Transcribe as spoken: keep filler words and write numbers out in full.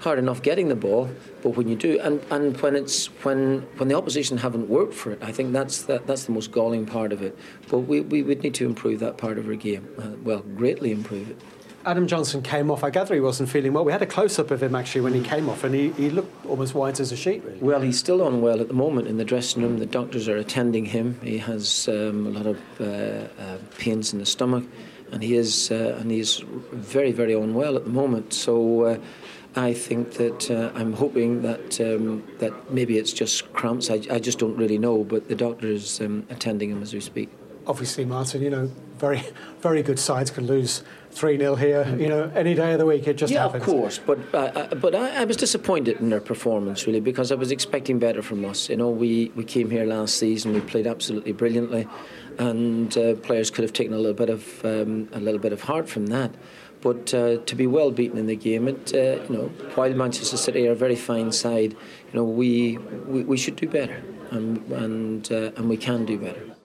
hard enough getting the ball, but when you do, and, and when it's when when the opposition haven't worked for it, I think that's the, that's the most galling part of it. But we, we would need to improve that part of our game. Uh, well, greatly improve it. Adam Johnson came off. I gather he wasn't feeling well. We had a close-up of him actually when he came off, and he, he looked almost white as a sheet, really. Well, he's still unwell at the moment in the dressing room. The doctors are attending him. He has um, a lot of uh, uh, pains in the stomach, and he is uh, and he's very, very unwell at the moment. So uh, I think that uh, I'm hoping that um, that maybe it's just cramps. I, I just don't really know, but the doctor is um, attending him as we speak. Obviously, Martin, you know, very, very good sides can lose three nil here, you know, any day of the week. It just yeah, happens. Yeah, of course. But uh, but I, I was disappointed in their performance, really, because I was expecting better from us. You know, we, we came here last season, we played absolutely brilliantly, and uh, players could have taken a little bit of um, a little bit of heart from that. But uh, to be well beaten in the game, it, uh, you know, while Manchester City are a very fine side, you know, we we, we should do better, and and uh, and we can do better.